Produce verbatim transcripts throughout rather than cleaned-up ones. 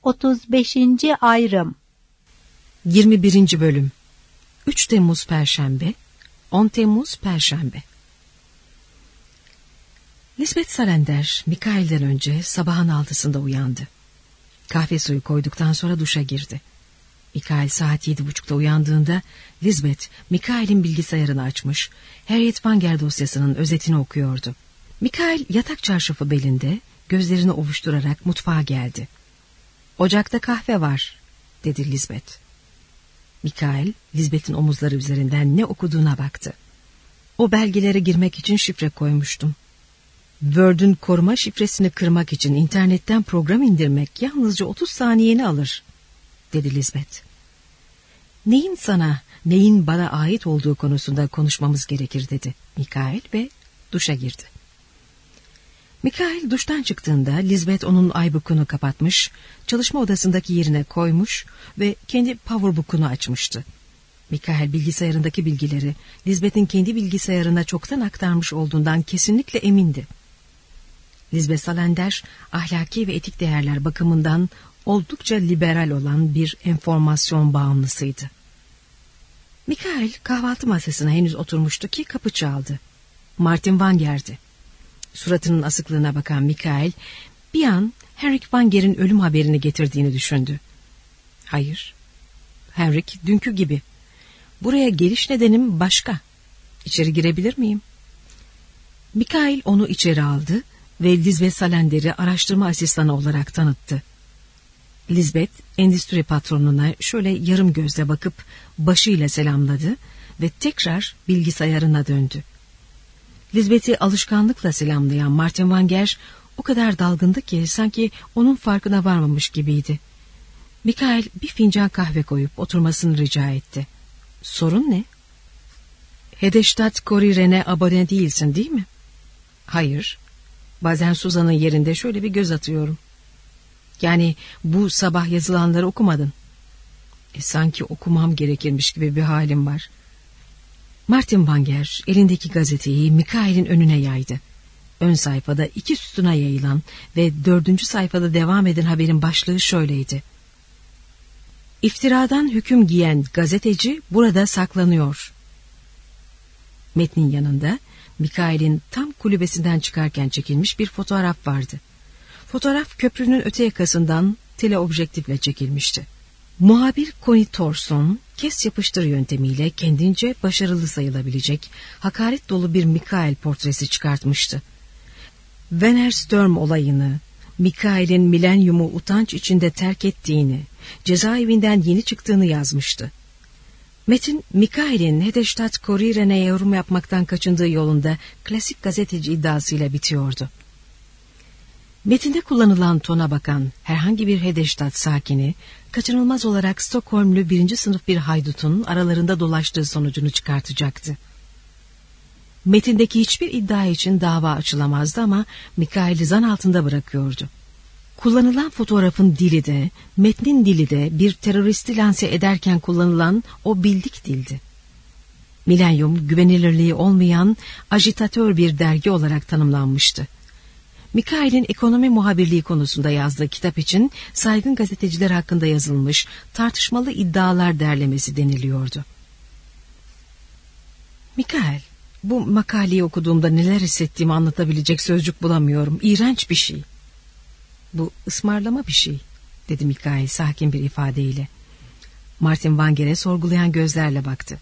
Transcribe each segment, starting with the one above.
otuz beşinci ayrım. yirmi birinci bölüm. üç Temmuz Perşembe, on Temmuz Perşembe. Lisbeth Salander, Mikail'den önce sabahın altısında uyandı. Kahve suyu koyduktan sonra duşa girdi. Mikail saat yedi buçukta uyandığında Lisbeth, Mikail'in bilgisayarını açmış, Harriet Wanger dosyasının özetini okuyordu. Mikail yatak çarşafı belinde, gözlerini ovuşturarak mutfağa geldi. "Ocakta kahve var," dedi Lisbeth. Mikail, Lisbeth'in omuzları üzerinden ne okuduğuna baktı. "O belgelere girmek için şifre koymuştum. Word'ün koruma şifresini kırmak için internetten program indirmek yalnızca otuz saniyeni alır," dedi Lisbeth. "Neyin sana, neyin bana ait olduğu konusunda konuşmamız gerekir," dedi Mikail ve duşa girdi. Mikail duştan çıktığında Lisbeth onun iBook'unu kapatmış, çalışma odasındaki yerine koymuş ve kendi PowerBook'unu açmıştı. Mikail bilgisayarındaki bilgileri Lisbeth'in kendi bilgisayarına çoktan aktarmış olduğundan kesinlikle emindi. Lisbeth Salander, ahlaki ve etik değerler bakımından oldukça liberal olan bir enformasyon bağımlısıydı. Mikail kahvaltı masasına henüz oturmuştu ki kapı çaldı. Martin Wanger'di. Suratının asıklığına bakan Mikail bir an Henrik Wanger'in ölüm haberini getirdiğini düşündü. Hayır, Henrik dünkü gibi. Buraya geliş nedenim başka. İçeri girebilir miyim? Mikail onu içeri aldı ve Lisbeth Salander'i araştırma asistanı olarak tanıttı. Lisbeth endüstri patronuna şöyle yarım gözle bakıp başıyla selamladı ve tekrar bilgisayarına döndü. Lisbeth'i alışkanlıkla selamlayan Martin Wanger o kadar dalgındı ki sanki onun farkına varmamış gibiydi. Mikail bir fincan kahve koyup oturmasını rica etti. "Sorun ne?" "Hedestadt Kuriren'e abone değilsin değil mi?" "Hayır. Bazen Suzan'ın yerinde şöyle bir göz atıyorum." "Yani bu sabah yazılanları okumadın." E, sanki okumam gerekirmiş gibi bir halim var." Martin Wanger elindeki gazeteyi Mikail'in önüne yaydı. Ön sayfada iki sütuna yayılan ve dördüncü sayfada devam eden haberin başlığı şöyleydi: "İftiradan hüküm giyen gazeteci burada saklanıyor." Metnin yanında Mikail'in tam kulübesinden çıkarken çekilmiş bir fotoğraf vardı. Fotoğraf köprünün öte yakasından teleobjektifle çekilmişti. Muhabir Connie Thorson, kes yapıştır yöntemiyle kendince başarılı sayılabilecek hakaret dolu bir Mikail portresi çıkartmıştı. Werner Sturm olayını, Mikail'in milenyumu utanç içinde terk ettiğini, cezaevinden yeni çıktığını yazmıştı. Metin, Mikail'in Hedestadt Kuriren'e yorum yapmaktan kaçındığı yolunda klasik gazeteci iddiasıyla bitiyordu. Metinde kullanılan tona bakan herhangi bir Hedestadt sakini, kaçınılmaz olarak Stockholmlu birinci sınıf bir haydutun aralarında dolaştığı sonucunu çıkartacaktı. Metindeki hiçbir iddia için dava açılamazdı ama Mikail'i zan altında bırakıyordu. Kullanılan fotoğrafın dili de, metnin dili de bir teröristi lanse ederken kullanılan o bildik dildi. Milenyum, güvenilirliği olmayan ajitatör bir dergi olarak tanımlanmıştı. Mikail'in ekonomi muhabirliği konusunda yazdığı kitap için saygın gazeteciler hakkında yazılmış tartışmalı iddialar derlemesi deniliyordu. Mikail, bu makaleyi okuduğumda neler hissettiğimi anlatabilecek sözcük bulamıyorum. İğrenç bir şey. Bu ısmarlama bir şey, dedi Mikail sakin bir ifadeyle. Martin Wanger'e sorgulayan gözlerle baktı.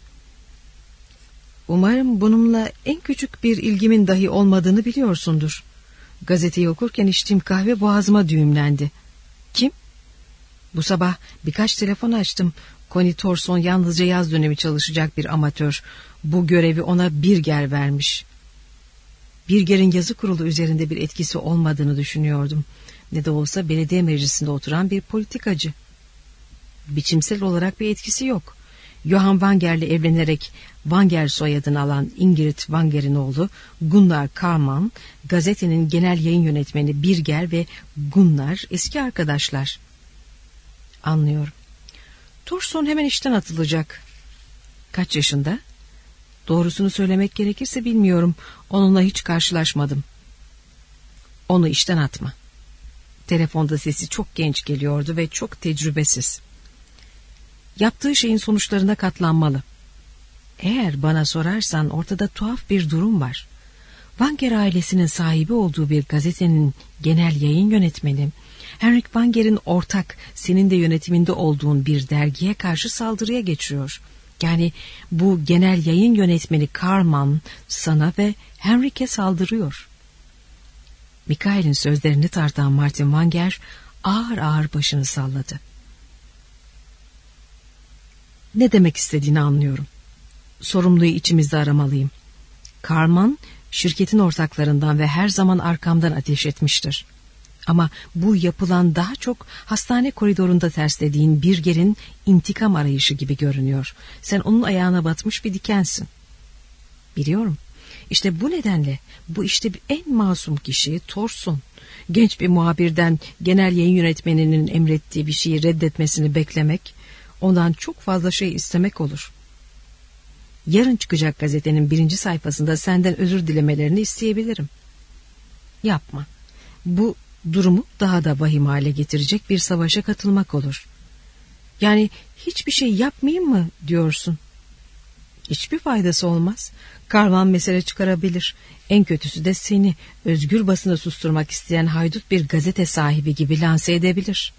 Umarım bununla en küçük bir ilgimin dahi olmadığını biliyorsundur. Gazeteyi okurken içtiğim kahve boğazıma düğümlendi. Kim? Bu sabah birkaç telefon açtım. Connie Thorson yalnızca yaz dönemi çalışacak bir amatör. Bu görevi ona Birger vermiş. Birger'in yazı kurulu üzerinde bir etkisi olmadığını düşünüyordum. Ne de olsa belediye meclisinde oturan bir politikacı. Biçimsel olarak bir etkisi yok. Johann Wanger'le evlenerek Wanger soyadını alan Ingrid Wanger'in oğlu Gunnar Karlmann, gazetenin genel yayın yönetmeni Birger ve Gunnar eski arkadaşlar. Anlıyorum. Thorson hemen işten atılacak. Kaç yaşında? Doğrusunu söylemek gerekirse bilmiyorum. Onunla hiç karşılaşmadım. Onu işten atma. Telefonda sesi çok genç geliyordu ve çok tecrübesiz. Yaptığı şeyin sonuçlarına katlanmalı. Eğer bana sorarsan ortada tuhaf bir durum var. Wanger ailesinin sahibi olduğu bir gazetenin genel yayın yönetmeni, Henrik Wanger'in ortak, senin de yönetiminde olduğun bir dergiye karşı saldırıya geçiyor. Yani bu genel yayın yönetmeni Karman sana ve Henrik'e saldırıyor. Mikail'in sözlerini tartan Martin Wanger ağır ağır başını salladı. Ne demek istediğini anlıyorum. Sorumluyu içimizde aramalıyım. Karman şirketin ortaklarından ve her zaman arkamdan ateş etmiştir. Ama bu yapılan daha çok hastane koridorunda terslediğin Birger'in intikam arayışı gibi görünüyor. Sen onun ayağına batmış bir dikensin. Biliyorum. İşte bu nedenle bu işte en masum kişi Thorson. Genç bir muhabirden genel yayın yönetmeninin emrettiği bir şeyi reddetmesini beklemek, ondan çok fazla şey istemek olur. Yarın çıkacak gazetenin birinci sayfasında senden özür dilemelerini isteyebilirim. Yapma. Bu durumu daha da vahim hale getirecek bir savaşa katılmak olur. Yani hiçbir şey yapmayayım mı diyorsun? Hiçbir faydası olmaz. Karman mesele çıkarabilir. En kötüsü de seni özgür basını susturmak isteyen haydut bir gazete sahibi gibi lanse edebilir.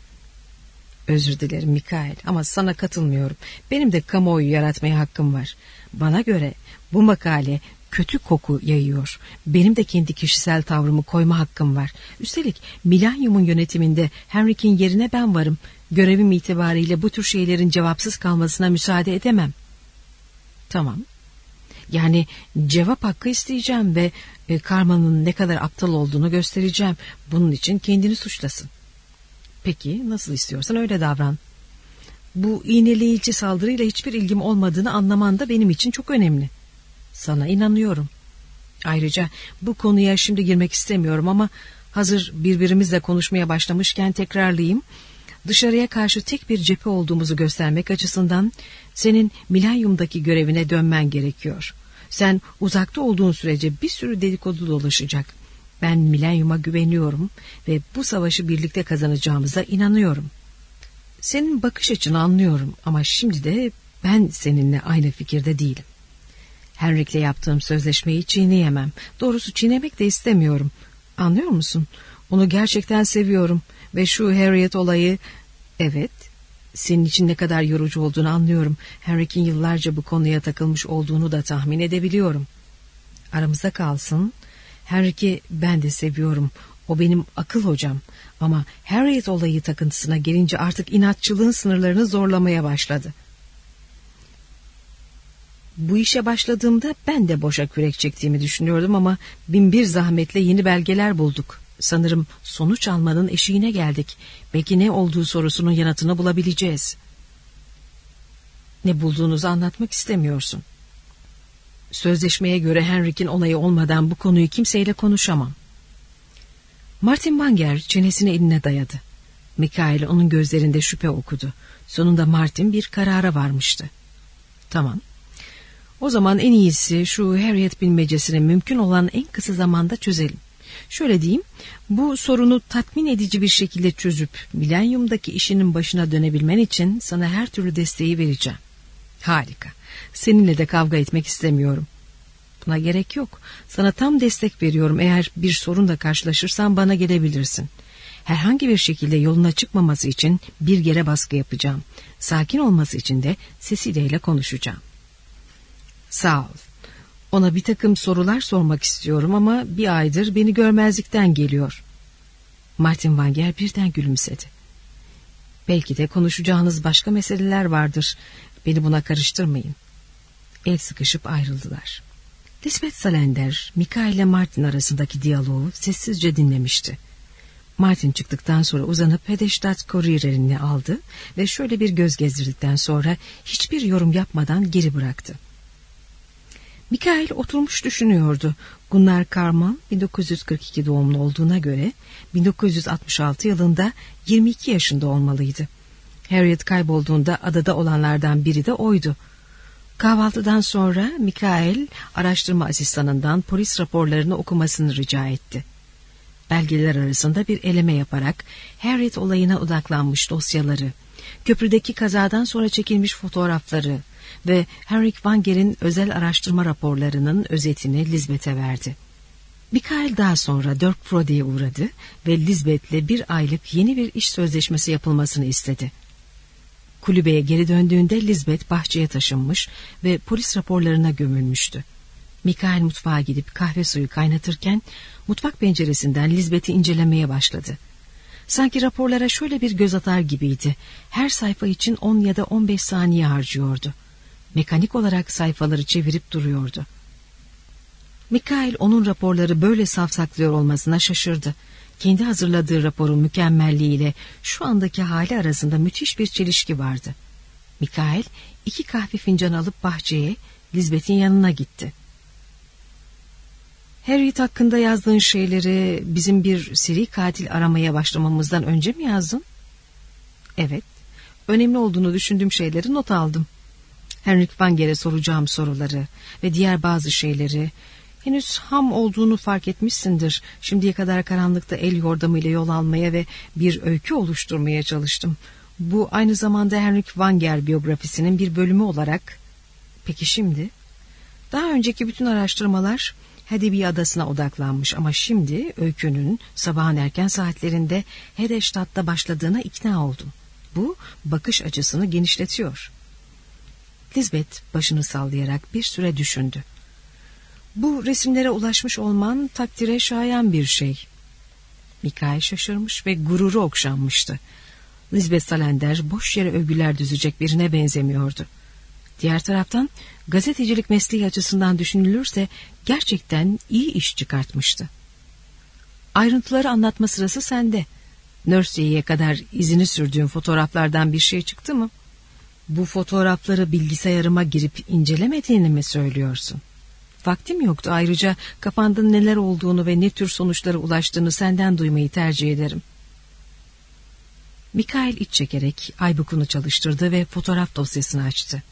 Özür dilerim Mikail ama sana katılmıyorum. Benim de kamuoyu yaratmaya hakkım var. Bana göre bu makale kötü koku yayıyor. Benim de kendi kişisel tavrımı koyma hakkım var. Üstelik Millennium'un yönetiminde Henrik'in yerine ben varım. Görevim itibariyle bu tür şeylerin cevapsız kalmasına müsaade edemem. Tamam. Yani cevap hakkı isteyeceğim ve e, Karman'ın ne kadar aptal olduğunu göstereceğim. Bunun için kendini suçlasın. Peki nasıl istiyorsan öyle davran. Bu iğneleyici saldırıyla hiçbir ilgim olmadığını anlaman da benim için çok önemli. Sana inanıyorum. Ayrıca bu konuya şimdi girmek istemiyorum ama hazır birbirimizle konuşmaya başlamışken tekrarlayayım. Dışarıya karşı tek bir cephe olduğumuzu göstermek açısından senin Millennium'daki görevine dönmen gerekiyor. Sen uzakta olduğun sürece bir sürü dedikodu dolaşacak. Ben Millennium'a güveniyorum ve bu savaşı birlikte kazanacağımıza inanıyorum. Senin bakış açını anlıyorum ama şimdi de ben seninle aynı fikirde değilim. Henrik'le yaptığım sözleşmeyi çiğneyemem. Doğrusu çiğnemek de istemiyorum. Anlıyor musun? Onu gerçekten seviyorum ve şu Harriet olayı, evet, senin için ne kadar yorucu olduğunu anlıyorum. Henrik'in yıllarca bu konuya takılmış olduğunu da tahmin edebiliyorum. Aramızda kalsın. Henrik'i ben de seviyorum. O benim akıl hocam. Ama Harriet olayı takıntısına gelince artık inatçılığın sınırlarını zorlamaya başladı. Bu işe başladığımda ben de boşa kürek çektiğimi düşünüyordum ama bin bir zahmetle yeni belgeler bulduk. Sanırım sonuç almanın eşiğine geldik. Belki ne olduğu sorusunun yanıtını bulabileceğiz. Ne bulduğunuzu anlatmak istemiyorsun. Sözleşmeye göre Henrik'in onayı olmadan bu konuyu kimseyle konuşamam. Martin Wanger çenesini eline dayadı. Mikail onun gözlerinde şüphe okudu. Sonunda Martin bir karara varmıştı. Tamam. O zaman en iyisi şu Harriet bilmecesini mümkün olan en kısa zamanda çözelim. Şöyle diyeyim, bu sorunu tatmin edici bir şekilde çözüp Millennium'daki işinin başına dönebilmen için sana her türlü desteği vereceğim. Harika. Seninle de kavga etmek istemiyorum. Buna gerek yok. Sana tam destek veriyorum. Eğer bir sorunla karşılaşırsan bana gelebilirsin. Herhangi bir şekilde yoluna çıkmaması için bir yere baskı yapacağım. Sakin olması için de Cecilia ile konuşacağım. Sağ ol. Ona bir takım sorular sormak istiyorum ama bir aydır beni görmezlikten geliyor. Martin Wanger birden gülümsedi. Belki de konuşacağınız başka meseleler vardır. Beni buna karıştırmayın. El sıkışıp ayrıldılar. Lisbeth Salander, Mikail ile Martin arasındaki diyaloğu sessizce dinlemişti. Martin çıktıktan sonra uzanıp Hedestad Courier'ini aldı ve şöyle bir göz gezdirdikten sonra hiçbir yorum yapmadan geri bıraktı. Mikail oturmuş düşünüyordu. Gunnar Karman bin dokuz yüz kırk iki doğumlu olduğuna göre bin dokuz yüz altmış altı yılında yirmi iki yaşında olmalıydı. Harriet kaybolduğunda adada olanlardan biri de oydu. Kahvaltıdan sonra Mikail araştırma asistanından polis raporlarını okumasını rica etti. Belgeler arasında bir eleme yaparak Harriet olayına odaklanmış dosyaları, köprüdeki kazadan sonra çekilmiş fotoğrafları ve Henrik Wanger'in özel araştırma raporlarının özetini Lisbeth'e verdi. Mikail daha sonra Dirk Frode'ye uğradı ve Lisbeth'le bir aylık yeni bir iş sözleşmesi yapılmasını istedi. Kulübeye geri döndüğünde Lisbeth bahçeye taşınmış ve polis raporlarına gömülmüştü. Mikail mutfağa gidip kahve suyu kaynatırken mutfak penceresinden Lisbeth'i incelemeye başladı. Sanki raporlara şöyle bir göz atar gibiydi. Her sayfa için on ya da on beş saniye harcıyordu. Mekanik olarak sayfaları çevirip duruyordu. Mikail onun raporları böyle safsaklıyor olmasına şaşırdı. Kendi hazırladığı raporun mükemmelliğiyle şu andaki hali arasında müthiş bir çelişki vardı. Mikail iki kahve fincanı alıp bahçeye, Lisbeth'in yanına gitti. Harriet hakkında yazdığın şeyleri bizim bir seri katil aramaya başlamamızdan önce mi yazdın? Evet, önemli olduğunu düşündüğüm şeyleri not aldım. Henrik Wanger'e soracağım soruları ve diğer bazı şeyleri... Henüz ham olduğunu fark etmişsindir. Şimdiye kadar karanlıkta el yordamıyla yol almaya ve bir öykü oluşturmaya çalıştım. Bu aynı zamanda Henrik Wanger biyografisinin bir bölümü olarak... Peki şimdi? Daha önceki bütün araştırmalar Hedeby adasına odaklanmış ama şimdi öykünün sabahın erken saatlerinde Hedestad'da başladığına ikna oldum. Bu bakış açısını genişletiyor. Lisbeth başını sallayarak bir süre düşündü. Bu resimlere ulaşmış olman takdire şayan bir şey. Mikail şaşırmış ve gururu okşanmıştı. Lisbeth Salander boş yere övgüler düzecek birine benzemiyordu. Diğer taraftan gazetecilik mesleği açısından düşünülürse gerçekten iyi iş çıkartmıştı. Ayrıntıları anlatma sırası sende. Nursery'ye kadar izini sürdüğün fotoğraflardan bir şey çıktı mı? Bu fotoğrafları bilgisayarıma girip incelemediğini mi söylüyorsun? Vaktim yoktu, ayrıca kafanda neler olduğunu ve ne tür sonuçlara ulaştığını senden duymayı tercih ederim. Mikail iç çekerek iBook'unu çalıştırdı ve fotoğraf dosyasını açtı.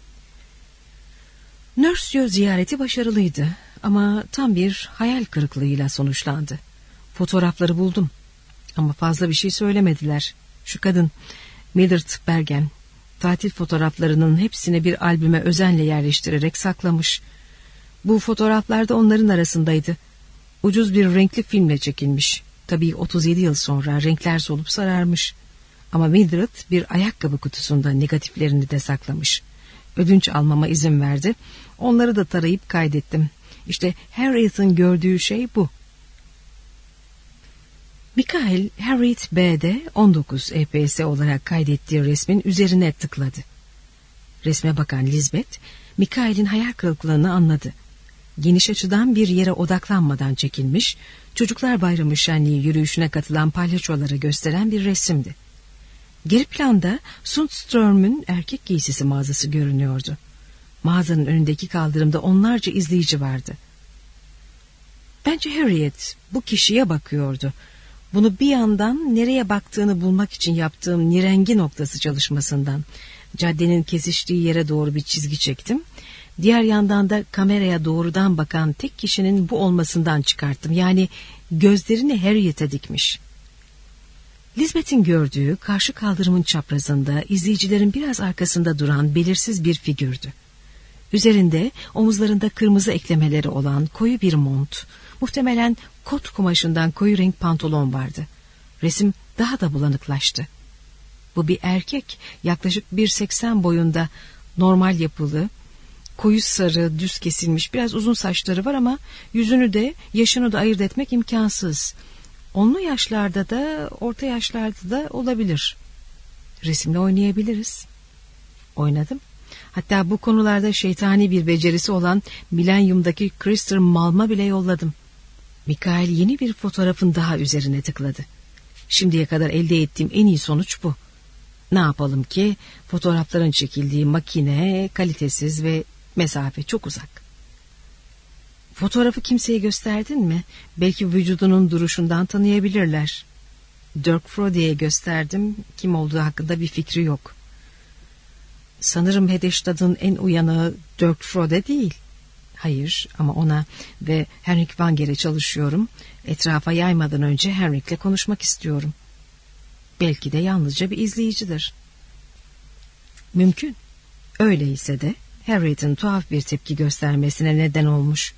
Nursery ziyareti başarılıydı ama tam bir hayal kırıklığıyla sonuçlandı. Fotoğrafları buldum ama fazla bir şey söylemediler. Şu kadın Mildred Bergen tatil fotoğraflarının hepsini bir albüme özenle yerleştirerek saklamış. Bu fotoğraflar da onların arasındaydı. Ucuz bir renkli filmle çekilmiş. Tabii otuz yedi yıl sonra renkler solup sararmış. Ama Mildred bir ayakkabı kutusunda negatiflerini de saklamış. Ödünç almama izin verdi. Onları da tarayıp kaydettim. İşte Harriet'in gördüğü şey bu. Mikail Harriet B'de on dokuz E P S olarak kaydettiği resmin üzerine tıkladı. Resme bakan Lisbeth, Mikail'in hayal kırıklığını anladı. Geniş açıdan bir yere odaklanmadan çekilmiş, Çocuklar Bayramı şenliği yürüyüşüne katılan palyaçoları gösteren bir resimdi. Geri planda Sundström'ün erkek giysisi mağazası görünüyordu. Mağazanın önündeki kaldırımda onlarca izleyici vardı. Bence Harriet bu kişiye bakıyordu. Bunu bir yandan nereye baktığını bulmak için yaptığım nirengi noktası çalışmasından, caddenin kesiştiği yere doğru bir çizgi çektim. Diğer yandan da kameraya doğrudan bakan tek kişinin bu olmasından çıkarttım. Yani gözlerini Harriet'e dikmiş. Lisbeth'in gördüğü karşı kaldırımın çaprazında izleyicilerin biraz arkasında duran belirsiz bir figürdü. Üzerinde omuzlarında kırmızı eklemeleri olan koyu bir mont, muhtemelen kot kumaşından koyu renk pantolon vardı. Resim daha da bulanıklaştı. Bu bir erkek, yaklaşık bir seksen boyunda, normal yapılı, koyu sarı, düz kesilmiş, biraz uzun saçları var ama yüzünü de yaşını da ayırt etmek imkansız. Onlu yaşlarda da orta yaşlarda da olabilir. Resimle oynayabiliriz. Oynadım. Hatta bu konularda şeytani bir becerisi olan Milenyum'daki Christopher Malm'a bile yolladım. Mikail yeni bir fotoğrafın daha üzerine tıkladı. Şimdiye kadar elde ettiğim en iyi sonuç bu. Ne yapalım ki fotoğrafların çekildiği makine kalitesiz ve mesafe çok uzak. Fotoğrafı kimseye gösterdin mi? Belki vücudunun duruşundan tanıyabilirler. Dirk Frode'ye gösterdim. Kim olduğu hakkında bir fikri yok. Sanırım Hedestad'ın en uyanığı Dirk Frode değil. Hayır, ama ona ve Henrik Wanger'e çalışıyorum. Etrafa yaymadan önce Henrik'le konuşmak istiyorum. Belki de yalnızca bir izleyicidir. Mümkün. Öyleyse de Harriet'in tuhaf bir tepki göstermesine neden olmuş.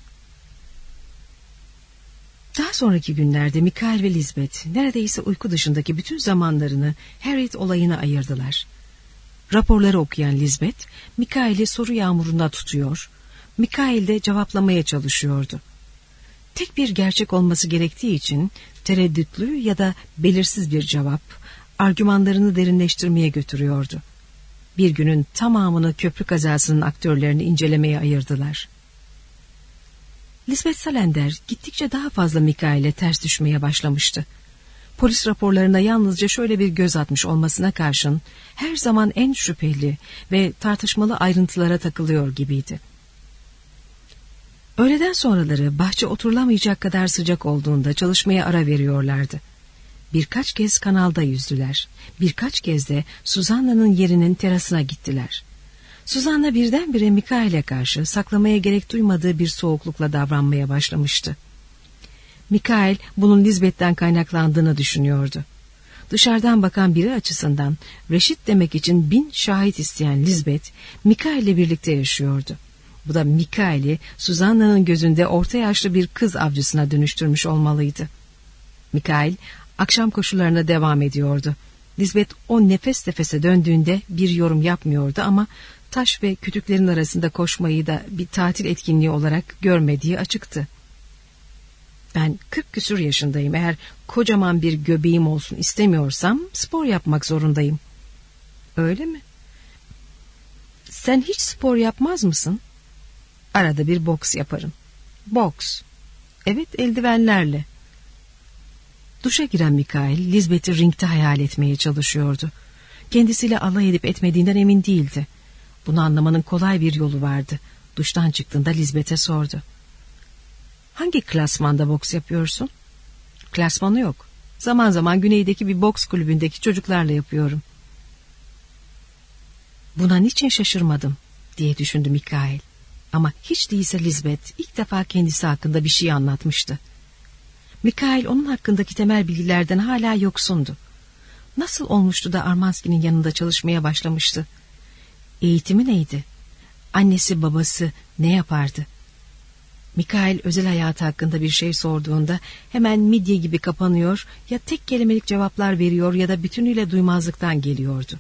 Daha sonraki günlerde Mikael ve Lisbeth neredeyse uyku dışındaki bütün zamanlarını Harriet olayına ayırdılar. Raporları okuyan Lisbeth, Mikael'i soru yağmurunda tutuyor, Mikael de cevaplamaya çalışıyordu. Tek bir gerçek olması gerektiği için tereddütlü ya da belirsiz bir cevap, argümanlarını derinleştirmeye götürüyordu. Bir günün tamamını köprü kazasının aktörlerini incelemeye ayırdılar. Lisbeth Salander gittikçe daha fazla Mikael'e ters düşmeye başlamıştı. Polis raporlarına yalnızca şöyle bir göz atmış olmasına karşın her zaman en şüpheli ve tartışmalı ayrıntılara takılıyor gibiydi. Öğleden sonraları bahçe oturulamayacak kadar sıcak olduğunda çalışmaya ara veriyorlardı. Birkaç kez kanalda yüzdüler. Birkaç kez de Susanna'nın yerinin terasına gittiler. Susanna birdenbire Mikael'e karşı saklamaya gerek duymadığı bir soğuklukla davranmaya başlamıştı. Mikael bunun Lisbeth'ten kaynaklandığını düşünüyordu. Dışarıdan bakan biri açısından reşit demek için bin şahit isteyen Lisbeth, Mikael'le birlikte yaşıyordu. Bu da Mikael'i Susanna'nın gözünde orta yaşlı bir kız avcısına dönüştürmüş olmalıydı. Mikael akşam koşularına devam ediyordu. Lisbeth o nefes nefese döndüğünde bir yorum yapmıyordu ama taş ve kütüklerin arasında koşmayı da bir tatil etkinliği olarak görmediği açıktı. Ben kırk küsur yaşındayım. Eğer kocaman bir göbeğim olsun istemiyorsam spor yapmak zorundayım. Öyle mi? Sen hiç spor yapmaz mısın? Arada bir boks yaparım. Boks? Evet, eldivenlerle. Duşa giren Mikael, Lisbeth'i ringte hayal etmeye çalışıyordu. Kendisiyle alay edip etmediğinden emin değildi. Bunu anlamanın kolay bir yolu vardı. Duştan çıktığında Lisbeth'e sordu. Hangi klasmanda boks yapıyorsun? Klasmanı yok. Zaman zaman güneydeki bir boks kulübündeki çocuklarla yapıyorum. Buna niçin şaşırmadım diye düşündü Mikael. Ama hiç değilse Lisbeth ilk defa kendisi hakkında bir şey anlatmıştı. Mikael onun hakkındaki temel bilgilerden hala yoksundu. Nasıl olmuştu da Armanski'nin yanında çalışmaya başlamıştı? Eğitimi neydi? Annesi babası ne yapardı? Mikael özel hayatı hakkında bir şey sorduğunda hemen midye gibi kapanıyor, ya tek kelimelik cevaplar veriyor ya da bütünüyle duymazlıktan geliyordu.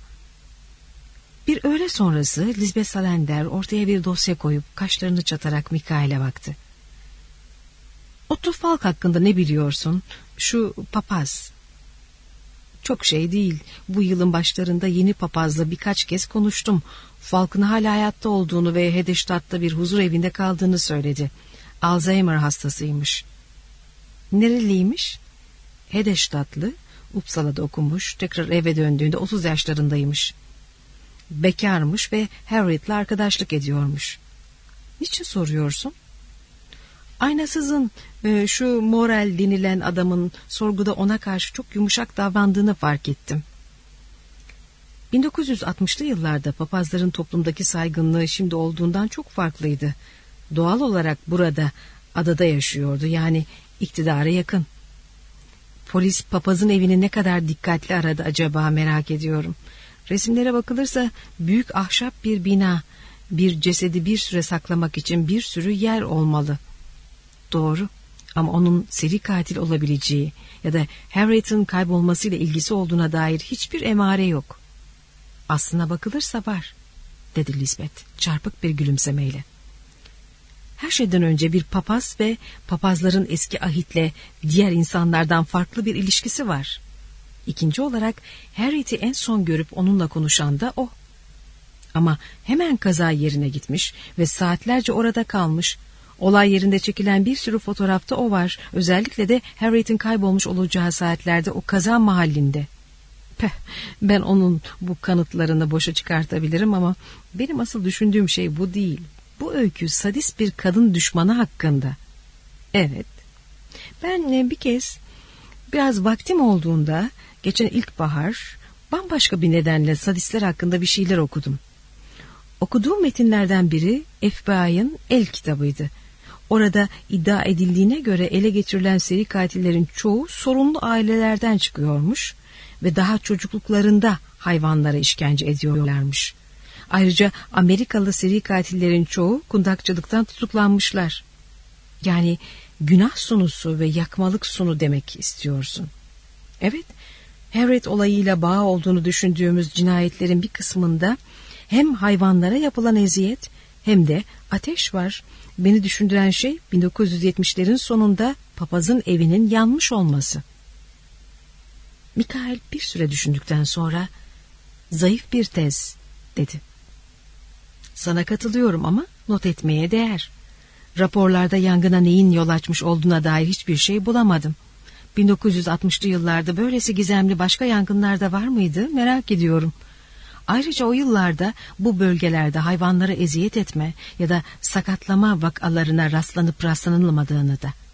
Bir öğle sonrası Lisbeth Salander ortaya bir dosya koyup kaşlarını çatarak Mikael'e baktı. Otto Falk hakkında ne biliyorsun? Şu papaz. Çok şey değil. Bu yılın başlarında yeni papazla birkaç kez konuştum. Falk'ın hala hayatta olduğunu ve Hedestadt'ta bir huzur evinde kaldığını söyledi. Alzheimer hastasıymış. Nereliymiş? Hedestadtlı, Uppsala'da okumuş, tekrar eve döndüğünde otuz yaşlarındaymış. Bekarmış ve Harriet'le arkadaşlık ediyormuş. Niçin soruyorsun? Aynasızın e, şu Morel denilen adamın sorguda ona karşı çok yumuşak davrandığını fark ettim. bin dokuz yüz altmışlı yıllarda papazların toplumdaki saygınlığı şimdi olduğundan çok farklıydı. Doğal olarak burada, adada yaşıyordu, yani iktidara yakın. Polis papazın evini ne kadar dikkatli aradı acaba, merak ediyorum. Resimlere bakılırsa büyük ahşap bir bina, bir cesedi bir süre saklamak için bir sürü yer olmalı. Doğru, ama onun seri katil olabileceği ya da Harriet'in kaybolmasıyla ilgisi olduğuna dair hiçbir emare yok. Aslına bakılırsa var, dedi Lisbeth çarpık bir gülümsemeyle. Her şeyden önce bir papaz ve papazların eski ahitle diğer insanlardan farklı bir ilişkisi var. İkinci olarak Harriet'i en son görüp onunla konuşan da o. Ama hemen kaza yerine gitmiş ve saatlerce orada kalmış. Olay yerinde çekilen bir sürü fotoğrafta o var. Özellikle de Harriet'in kaybolmuş olacağı saatlerde o kaza mahallinde. Peh, ben onun bu kanıtlarını boşa çıkartabilirim ama benim asıl düşündüğüm şey bu değil. Bu öykü sadist bir kadın düşmanı hakkında. Evet. Ben bir kez biraz vaktim olduğunda geçen ilkbahar bambaşka bir nedenle sadistler hakkında bir şeyler okudum. Okuduğum metinlerden biri F B I'ın El kitabıydı. Orada iddia edildiğine göre ele geçirilen seri katillerin çoğu sorunlu ailelerden çıkıyormuş ve daha çocukluklarında hayvanlara işkence ediyorlarmış. Ayrıca Amerikalı seri katillerin çoğu kundakçılıktan tutuklanmışlar. Yani günah sunusu ve yakmalık sunu demek istiyorsun. Evet, Harriet olayıyla bağı olduğunu düşündüğümüz cinayetlerin bir kısmında hem hayvanlara yapılan eziyet hem de ateş var. Beni düşündüren şey bin dokuz yüz yetmişlerin sonunda papazın evinin yanmış olması. Mikail bir süre düşündükten sonra zayıf bir tez dedi. Sana katılıyorum ama not etmeye değer. Raporlarda yangına neyin yol açmış olduğuna dair hiçbir şey bulamadım. bin dokuz yüz altmışlı yıllarda böylesi gizemli başka yangınlar da var mıydı merak ediyorum. Ayrıca o yıllarda bu bölgelerde hayvanlara eziyet etme ya da sakatlama vakalarına rastlanıp rastlanılmadığını da.